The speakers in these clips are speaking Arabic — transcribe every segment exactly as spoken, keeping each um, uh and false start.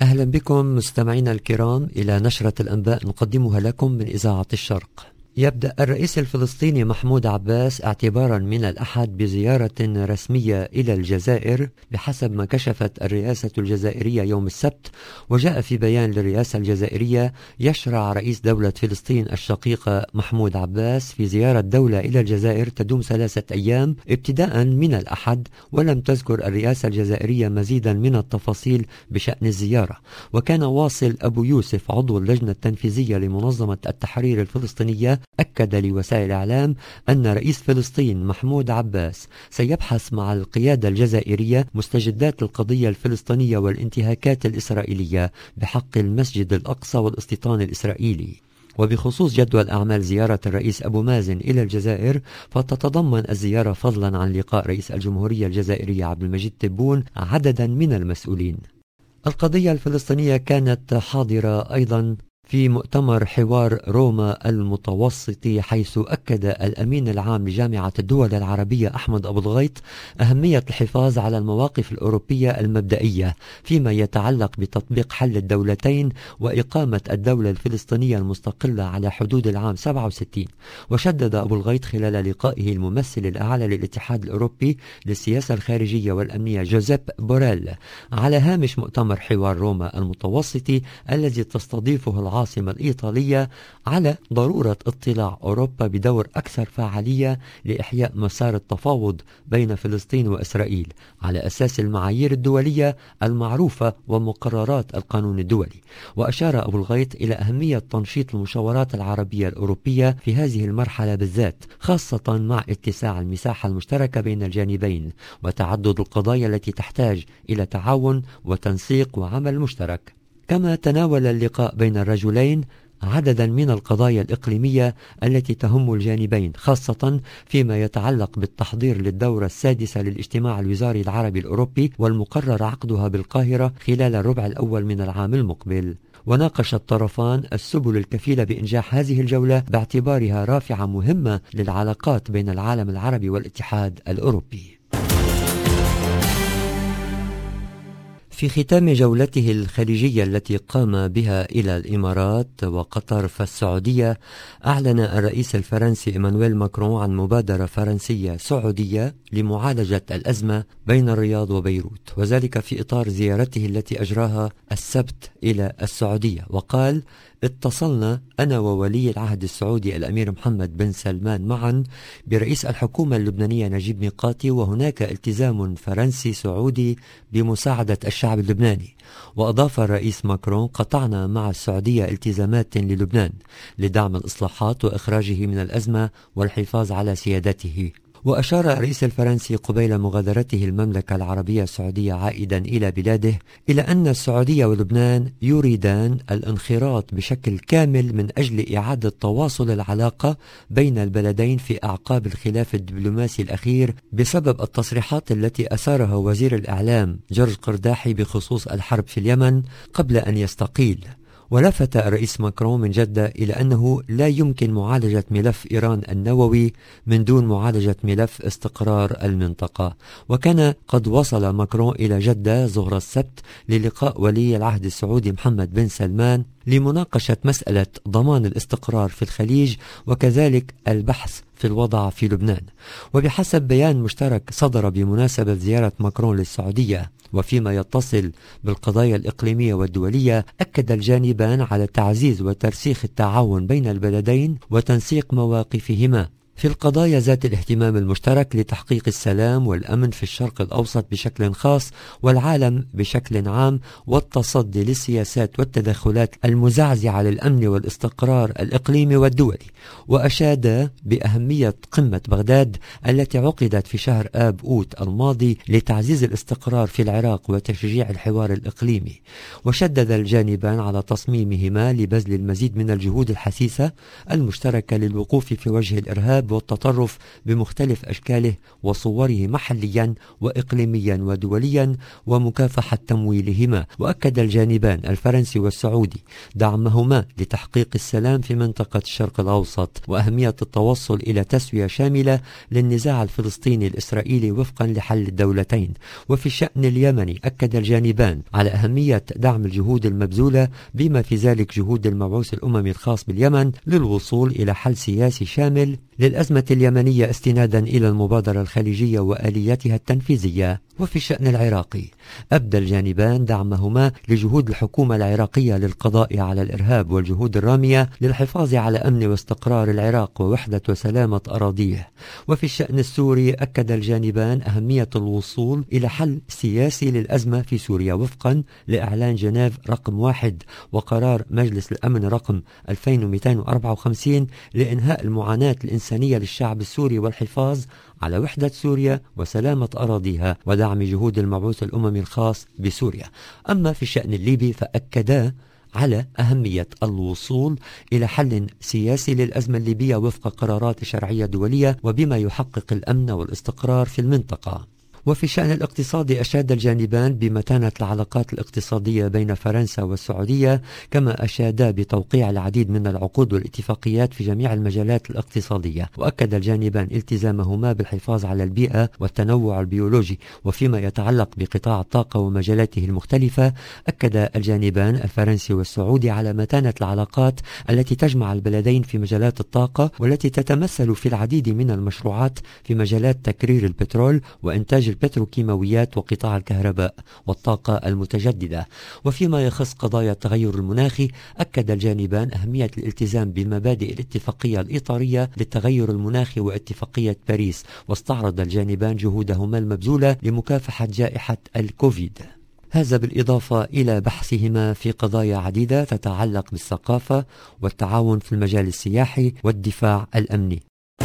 أهلا بكم مستمعينا الكرام إلى نشرة الأنباء نقدمها لكم من إذاعة الشرق. يبدأ الرئيس الفلسطيني محمود عباس اعتبارا من الأحد بزيارة رسمية إلى الجزائر بحسب ما كشفت الرئاسة الجزائرية يوم السبت. وجاء في بيان للرئاسة الجزائرية: يشرع رئيس دولة فلسطين الشقيقة محمود عباس في زيارة دولة إلى الجزائر تدوم ثلاثة أيام ابتداء من الأحد. ولم تذكر الرئاسة الجزائرية مزيدا من التفاصيل بشأن الزيارة. وكان واصل أبو يوسف عضو اللجنة التنفيذية لمنظمة التحرير الفلسطينية أكد لوسائل الإعلام أن رئيس فلسطين محمود عباس سيبحث مع القيادة الجزائرية مستجدات القضية الفلسطينية والانتهاكات الإسرائيلية بحق المسجد الأقصى والاستيطان الإسرائيلي. وبخصوص جدول أعمال زيارة الرئيس أبو مازن إلى الجزائر، فتتضمن الزيارة فضلا عن لقاء رئيس الجمهورية الجزائرية عبد المجيد تبون عددا من المسؤولين. القضية الفلسطينية كانت حاضرة أيضا في مؤتمر حوار روما المتوسط، حيث أكد الأمين العام لجامعة الدول العربية أحمد أبو الغيط أهمية الحفاظ على المواقف الأوروبية المبدئية فيما يتعلق بتطبيق حل الدولتين وإقامة الدولة الفلسطينية المستقلة على حدود العام سبعة وستين. وشدد أبو الغيط خلال لقائه الممثل الأعلى للاتحاد الأوروبي للسياسة الخارجية والأمنية جوزيب بوريل على هامش مؤتمر حوار روما المتوسط الذي تستضيفه العاصمة الإيطالية على ضرورة اطلاع أوروبا بدور أكثر فعالية لإحياء مسار التفاوض بين فلسطين وإسرائيل على أساس المعايير الدولية المعروفة ومقررات القانون الدولي. وأشار أبو الغيط إلى أهمية تنشيط المشاورات العربية الأوروبية في هذه المرحلة بالذات، خاصة مع اتساع المساحة المشتركة بين الجانبين وتعدد القضايا التي تحتاج إلى تعاون وتنسيق وعمل مشترك. كما تناول اللقاء بين الرجلين عددا من القضايا الإقليمية التي تهم الجانبين، خاصة فيما يتعلق بالتحضير للدورة السادسة للاجتماع الوزاري العربي الأوروبي والمقرر عقدها بالقاهرة خلال الربع الأول من العام المقبل. وناقش الطرفان السبل الكفيلة بإنجاح هذه الجولة باعتبارها رافعة مهمة للعلاقات بين العالم العربي والاتحاد الأوروبي. في ختام جولته الخليجية التي قام بها إلى الإمارات وقطر فالسعودية، أعلن الرئيس الفرنسي إيمانويل ماكرون عن مبادرة فرنسية سعودية لمعالجة الأزمة بين الرياض وبيروت، وذلك في إطار زيارته التي أجراها السبت إلى السعودية. وقال: اتصلنا أنا وولي العهد السعودي الأمير محمد بن سلمان معا برئيس الحكومة اللبنانية نجيب ميقاتي، وهناك التزام فرنسي سعودي بمساعدة الشعب اللبناني. وأضاف الرئيس ماكرون: قطعنا مع السعودية التزامات للبنان لدعم الإصلاحات وإخراجه من الأزمة والحفاظ على سيادته. وأشار الرئيس الفرنسي قبيل مغادرته المملكة العربية السعودية عائدا إلى بلاده إلى أن السعودية ولبنان يريدان الانخراط بشكل كامل من أجل إعادة تواصل العلاقة بين البلدين في أعقاب الخلاف الدبلوماسي الأخير بسبب التصريحات التي أثارها وزير الإعلام جورج قرداحي بخصوص الحرب في اليمن قبل أن يستقيل. ولفت الرئيس ماكرون من جدة إلى أنه لا يمكن معالجة ملف إيران النووي من دون معالجة ملف استقرار المنطقة. وكان قد وصل ماكرون إلى جدة ظهر السبت للقاء ولي العهد السعودي محمد بن سلمان لمناقشة مسألة ضمان الاستقرار في الخليج وكذلك البحث في الوضع في لبنان. وبحسب بيان مشترك صدر بمناسبة زيارة ماكرون للسعودية وفيما يتصل بالقضايا الإقليمية والدولية، أكد الجانبان على تعزيز وترسيخ التعاون بين البلدين وتنسيق مواقفهما في القضايا ذات الاهتمام المشترك لتحقيق السلام والأمن في الشرق الأوسط بشكل خاص والعالم بشكل عام، والتصدي للسياسات والتدخلات المزعزعة للأمن والاستقرار الإقليمي والدولي. وأشاد بأهمية قمة بغداد التي عقدت في شهر آب أوت الماضي لتعزيز الاستقرار في العراق وتشجيع الحوار الإقليمي. وشدد الجانبان على تصميمهما لبذل المزيد من الجهود الحثيثة المشتركة للوقوف في وجه الإرهاب الإرهاب والتطرف بمختلف أشكاله وصوره محليا وإقليميا ودوليا ومكافحة تمويلهما. وأكد الجانبان الفرنسي والسعودي دعمهما لتحقيق السلام في منطقة الشرق الأوسط وأهمية التوصل إلى تسوية شاملة للنزاع الفلسطيني الإسرائيلي وفقا لحل الدولتين. وفي الشأن اليمني أكد الجانبان على أهمية دعم الجهود المبذولة بما في ذلك جهود المبعوث الأممي الخاص باليمن للوصول إلى حل سياسي شامل للأزمة اليمنية استنادا إلى المبادرة الخليجية وآلياتها التنفيذية. وفي الشأن العراقي أبدى الجانبان دعمهما لجهود الحكومة العراقية للقضاء على الإرهاب والجهود الرامية للحفاظ على أمن واستقرار العراق ووحدة وسلامة أراضيه. وفي الشأن السوري أكد الجانبان أهمية الوصول إلى حل سياسي للأزمة في سوريا وفقا لإعلان جنيف رقم واحد وقرار مجلس الأمن رقم ألفين ومئتين وأربعة وخمسين لإنهاء المعاناة الإنسانية للشعب السوري والحفاظ على وحدة سوريا وسلامة أراضيها ودعم جهود المبعوث الأممي الخاص بسوريا. أما في الشأن الليبي فأكدا على أهمية الوصول إلى حل سياسي للأزمة الليبية وفق قرارات شرعية دولية وبما يحقق الأمن والاستقرار في المنطقة. وفي الشأن الاقتصادي أشاد الجانبان بمتانة العلاقات الاقتصادية بين فرنسا والسعودية كما أشادا بتوقيع العديد من العقود والاتفاقيات في جميع المجالات الاقتصادية. وأكد الجانبان التزامهما بالحفاظ على البيئة والتنوع البيولوجي. وفيما يتعلق بقطاع الطاقة ومجالاته المختلفة أكد الجانبان الفرنسي والسعودي على متانة العلاقات التي تجمع البلدين في مجالات الطاقة والتي تتمثل في العديد من المشروعات في مجالات تكرير البترول وإنتاج البتروكيماويات وقطاع الكهرباء والطاقة المتجددة. وفيما يخص قضايا التغير المناخي أكد الجانبان أهمية الالتزام بمبادئ الاتفاقية الإطارية للتغير المناخي واتفاقية باريس. واستعرض الجانبان جهودهما المبذولة لمكافحة جائحة الكوفيد. هذا بالإضافة إلى بحثهما في قضايا عديدة تتعلق بالثقافة والتعاون في المجال السياحي والدفاع الأمني.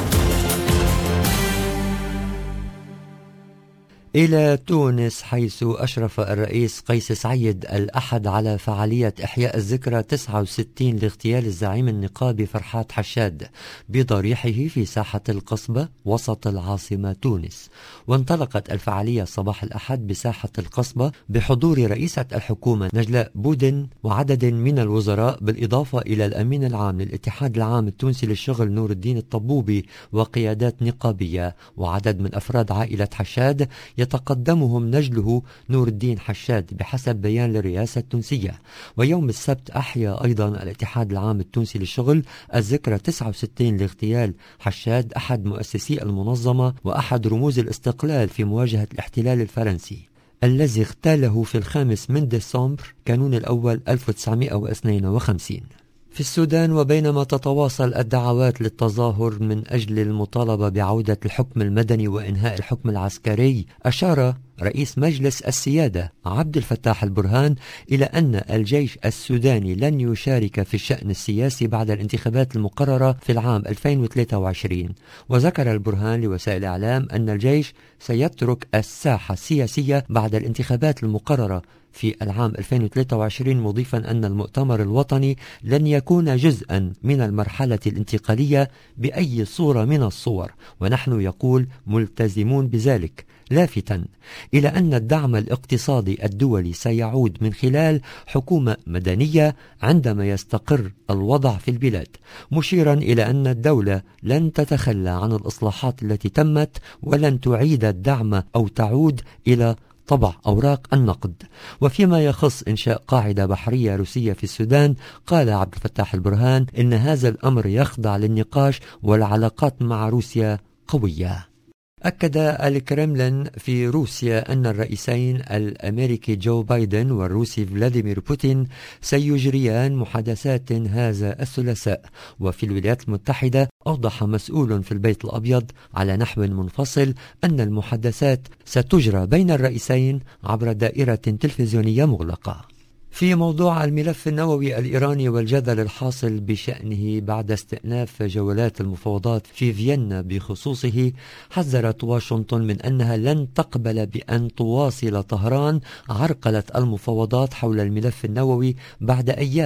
إلى تونس حيث أشرف الرئيس قيس سعيد الأحد على فعالية إحياء الذكرى تسعة وستين لاغتيال الزعيم النقابي فرحات حشاد بضريحه في ساحة القصبة وسط العاصمة تونس. وانطلقت الفعالية صباح الأحد بساحة القصبة بحضور رئيسة الحكومة نجلاء بودن وعدد من الوزراء بالإضافة إلى الأمين العام للاتحاد العام التونسي للشغل نور الدين الطبوبي وقيادات نقابية وعدد من أفراد عائلة حشاد يتقدمهم نجله نور الدين حشاد بحسب بيان للرئاسة التونسية. ويوم السبت أحيا أيضا الاتحاد العام التونسي للشغل الذكرى تسعة وستين لاغتيال حشاد أحد مؤسسي المنظمة وأحد رموز الاستقلال في مواجهة الاحتلال الفرنسي الذي اغتاله في الخامس من ديسمبر كانون الأول ألف وتسعمئة واثنين وخمسين. في السودان وبينما تتواصل الدعوات للتظاهر من أجل المطالبة بعودة الحكم المدني وإنهاء الحكم العسكري أشار رئيس مجلس السيادة عبد الفتاح البرهان إلى أن الجيش السوداني لن يشارك في الشأن السياسي بعد الانتخابات المقررة في العام ألفين وثلاثة وعشرين. وذكر البرهان لوسائل الإعلام أن الجيش سيترك الساحة السياسية بعد الانتخابات المقررة في العام ألفين وثلاثة وعشرين مضيفا أن المؤتمر الوطني لن يكون جزءا من المرحلة الانتقالية بأي صورة من الصور ونحن يقول ملتزمون بذلك، لافتا إلى أن الدعم الاقتصادي الدولي سيعود من خلال حكومة مدنية عندما يستقر الوضع في البلاد، مشيرا إلى أن الدولة لن تتخلى عن الإصلاحات التي تمت ولن تعيد الدعم أو تعود إلى طبع أوراق النقد. وفيما يخص إنشاء قاعدة بحرية روسية في السودان قال عبد الفتاح البرهان إن هذا الأمر يخضع للنقاش والعلاقات مع روسيا قوية. أكد الكرملين في روسيا أن الرئيسين الأمريكي جو بايدن والروسي فلاديمير بوتين سيجريان محادثات هذا الثلاثاء. وفي الولايات المتحدة أوضح مسؤول في البيت الأبيض على نحو منفصل أن المحادثات ستجرى بين الرئيسين عبر دائرة تلفزيونية مغلقة. في موضوع الملف النووي الإيراني والجدل الحاصل بشأنه بعد استئناف جولات المفاوضات في فيينا بخصوصه، حذرت واشنطن من أنها لن تقبل بأن تواصل طهران عرقلة المفاوضات حول الملف النووي بعد أيام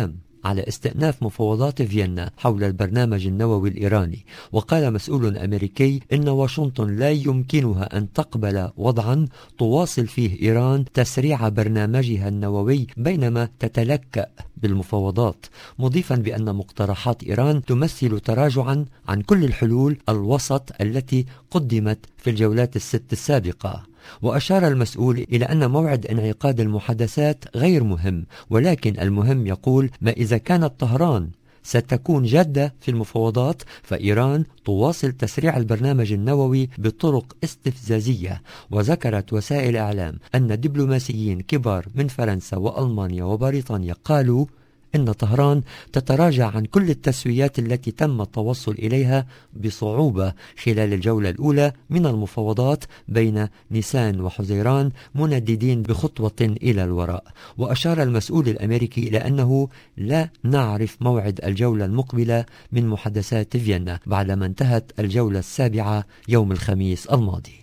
على استئناف مفاوضات فيينا حول البرنامج النووي الإيراني. وقال مسؤول أمريكي إن واشنطن لا يمكنها أن تقبل وضعا تواصل فيه إيران تسريع برنامجها النووي بينما تتلكأ بالمفاوضات، مضيفا بأن مقترحات إيران تمثل تراجعا عن كل الحلول الوسط التي قدمت في الجولات الست السابقة. وأشار المسؤول إلى أن موعد انعقاد المحادثات غير مهم، ولكن المهم يقول ما إذا كانت طهران ستكون جادة في المفاوضات فإيران تواصل تسريع البرنامج النووي بطرق استفزازية. وذكرت وسائل إعلام أن دبلوماسيين كبار من فرنسا وألمانيا وبريطانيا قالوا إن طهران تتراجع عن كل التسويات التي تم التوصل إليها بصعوبة خلال الجولة الأولى من المفاوضات بين نيسان وحزيران، منددين بخطوة إلى الوراء. وأشار المسؤول الأمريكي إلى أنه لا نعرف موعد الجولة المقبلة من محادثات فيينا بعدما انتهت الجولة السابعة يوم الخميس الماضي.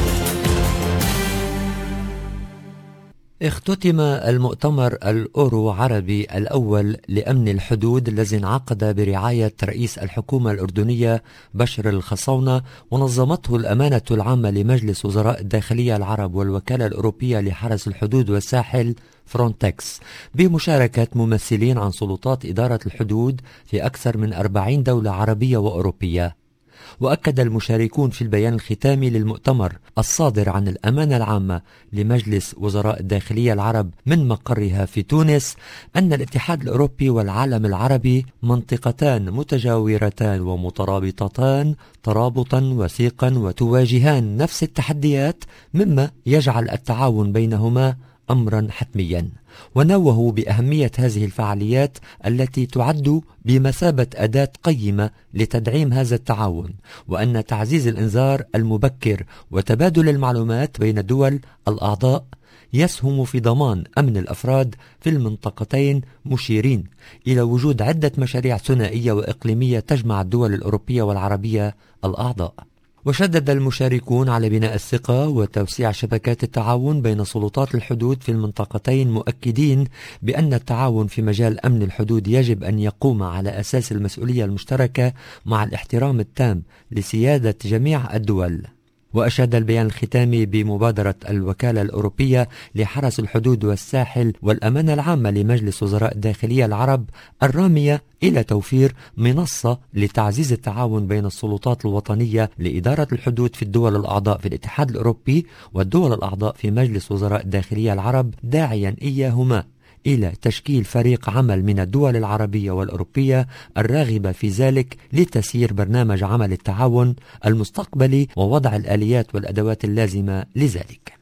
اختتم المؤتمر الأورو عربي الأول لأمن الحدود الذي انعقد برعاية رئيس الحكومة الأردنية بشر الخصاونة، ونظمته الأمانة العامة لمجلس وزراء الداخلية العرب والوكالة الأوروبية لحرس الحدود والساحل فرونتكس، بمشاركة ممثلين عن سلطات إدارة الحدود في أكثر من أربعين دولة عربية وأوروبية. وأكد المشاركون في البيان الختامي للمؤتمر الصادر عن الأمانة العامة لمجلس وزراء الداخلية العرب من مقرها في تونس أن الاتحاد الأوروبي والعالم العربي منطقتان متجاورتان ومترابطتان ترابطا وثيقا وتواجهان نفس التحديات، مما يجعل التعاون بينهما أمرا حتميا. ونوهوا بأهمية هذه الفعاليات التي تعد بمثابة أداة قيمة لتدعيم هذا التعاون، وأن تعزيز الإنذار المبكر وتبادل المعلومات بين الدول الأعضاء يسهم في ضمان أمن الأفراد في المنطقتين، مشيرين إلى وجود عدة مشاريع ثنائية وإقليمية تجمع الدول الأوروبية والعربية الأعضاء. وشدد المشاركون على بناء الثقة وتوسيع شبكات التعاون بين سلطات الحدود في المنطقتين، مؤكدين بأن التعاون في مجال أمن الحدود يجب أن يقوم على أساس المسؤولية المشتركة مع الاحترام التام لسيادة جميع الدول. وأشاد البيان الختامي بمبادرة الوكالة الأوروبية لحرس الحدود والساحل والأمانة العامة لمجلس وزراء الداخلية العرب الرامية إلى توفير منصة لتعزيز التعاون بين السلطات الوطنية لإدارة الحدود في الدول الأعضاء في الاتحاد الأوروبي والدول الأعضاء في مجلس وزراء الداخلية العرب، داعيا إياهما إلى تشكيل فريق عمل من الدول العربية والأوروبية الراغبة في ذلك لتسيير برنامج عمل التعاون المستقبلي ووضع الآليات والأدوات اللازمة لذلك.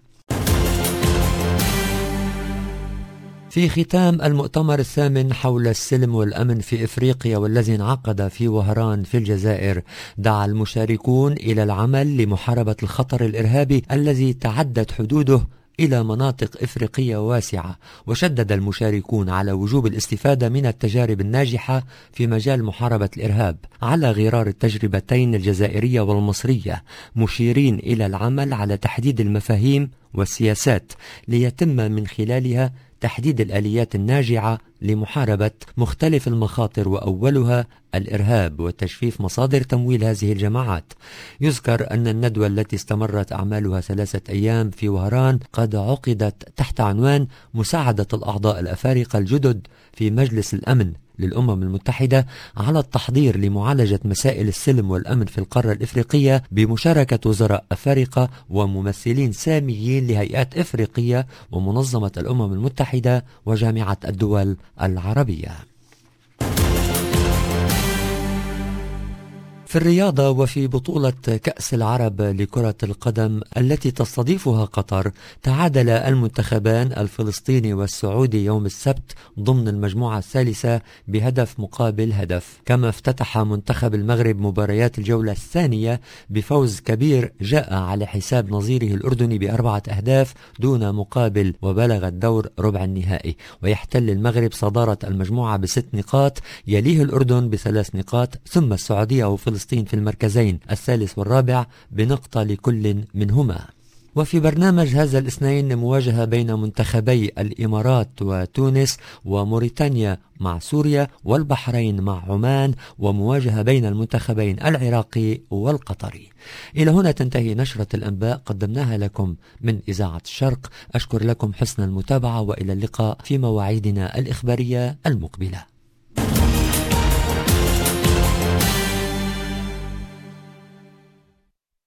في ختام المؤتمر الثامن حول السلم والأمن في إفريقيا والذي انعقد في وهران في الجزائر، دعا المشاركون إلى العمل لمحاربة الخطر الإرهابي الذي تعدت حدوده إلى مناطق إفريقية واسعة. وشدد المشاركون على وجوب الاستفادة من التجارب الناجحة في مجال محاربة الإرهاب على غرار التجربتين الجزائرية والمصرية، مشيرين إلى العمل على تحديد المفاهيم والسياسات ليتم من خلالها تحديد الآليات الناجعة لمحاربة مختلف المخاطر، وأولها الإرهاب وتجفيف مصادر تمويل هذه الجماعات. يذكر أن الندوة التي استمرت أعمالها ثلاثة أيام في وهران قد عقدت تحت عنوان مساعدة الأعضاء الأفارقة الجدد في مجلس الأمن للأمم المتحدة على التحضير لمعالجة مسائل السلم والأمن في القارة الإفريقية، بمشاركة وزراء أفارقة وممثلين ساميين لهيئات إفريقية ومنظمة الأمم المتحدة وجامعة الدول العربية. في الرياضة وفي بطولة كأس العرب لكرة القدم التي تستضيفها قطر، تعادل المنتخبان الفلسطيني والسعودي يوم السبت ضمن المجموعة الثالثة بهدف مقابل هدف. كما افتتح منتخب المغرب مباريات الجولة الثانية بفوز كبير جاء على حساب نظيره الأردني بأربعة أهداف دون مقابل، وبلغ الدور ربع النهائي، ويحتل المغرب صدارة المجموعة بست نقاط، يليه الأردن بثلاث نقاط، ثم السعودية وفلسطين في المركزين الثالث والرابع بنقطة لكل منهما. وفي برنامج هذا الاثنين مواجهة بين منتخبي الإمارات وتونس، وموريتانيا مع سوريا، والبحرين مع عمان، ومواجهة بين المنتخبين العراقي والقطري. إلى هنا تنتهي نشرة الأنباء قدمناها لكم من إذاعة الشرق. أشكر لكم حسن المتابعة، وإلى اللقاء في مواعيدنا الإخبارية المقبلة.